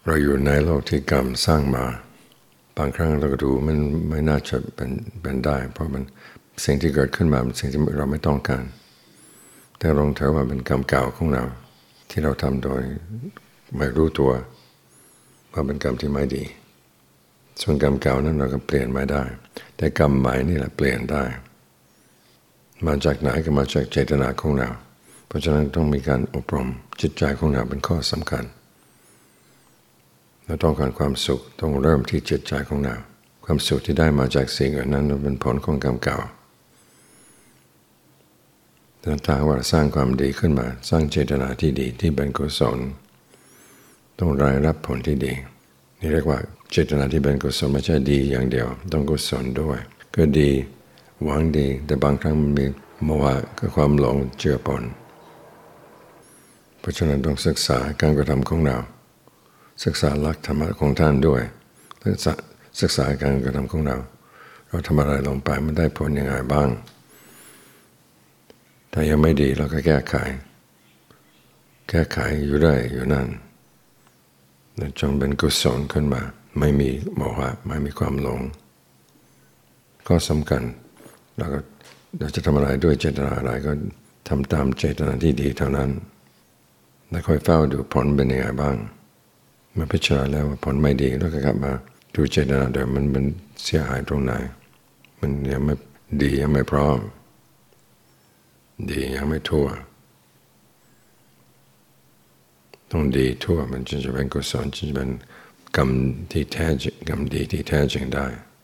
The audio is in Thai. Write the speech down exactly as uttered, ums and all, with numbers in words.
เราอยู่ในโลกที่กรรมสร้างมาบางครั้งเราก็ดูมันไม่น่าจะเป็นเป็นได้เพราะมันสิ่งที่เกิดขึ้นมาเป็นสิ่งที่เราไม่ต้องการแต่ลองเถอะว่าเป็นกรรมเก่าของเราที่เราทำโดยไม่รู้ตัวว่าเป็นกรรมที่ไม่ดีส่วนกรรมเก่านั้นเราก็เปลี่ยนไม่ได้แต่กรรมใหม่นี่แหละเปลี่ยนได้มาจากไหนก็มาจากเจตนาของเราเพราะฉะนั้นต้องมีการอบรมจิตใจของเราเป็นข้อสำคัญเราต้องการความสุขต้องเริ่มที่จิตใจของเราความสุขที่ได้มาจากสิ่งอื่นนั้นเป็นผลของกรรมเก่าถ้าว่าสร้างความดีขึ้นมาสร้างเจตนาที่ดีที่เป็นกุศลต้องได้รับผลที่ดีนี่เรียกว่าเจตนาที่เป็นกุศลไม่ใช่ดีอย่างเดียวต้องกุศลด้วยก็ดีหวังดีแต่บางครั้งมันมีโมหะคือความหลงเจือปนเพราะฉะนั้นต้องศึกษาการกระทำของเราศึกษาหลักธรรมะของท่านด้วยศึกษาการกระทำของเราเราทำอะไรลงไปมันได้ผลยังไงบ้างถ้ายังไม่ดีเราก็แก้ไขแก้ไขอยู่ได้อยู่นั่นจงเป็นกุศลขึ้นมาไม่มีโมหะไม่มีความหลงก็สำคัญเราก็เราจะทำอะไรด้วยเจตนาอะไรก็ทำตามเจตนาที่ดีเท่านั้นแล้วค่อยเฝ้าดูผลเป็นยังไงบ้างเมื่อพิจารณาแล้วว่าผลไม่ดีแล้วก็กลับมาดูเจตนาเดิมมันมันเสียหายตรงไหนมันยังไม่ดียังไม่พร้อมดียังไม่ทั่วต้องดีทั่วมันจึงจะเป็นกุศลจึงจะเป็นกรรมที่แท้จริงกรรมดีที่แท้จริงได้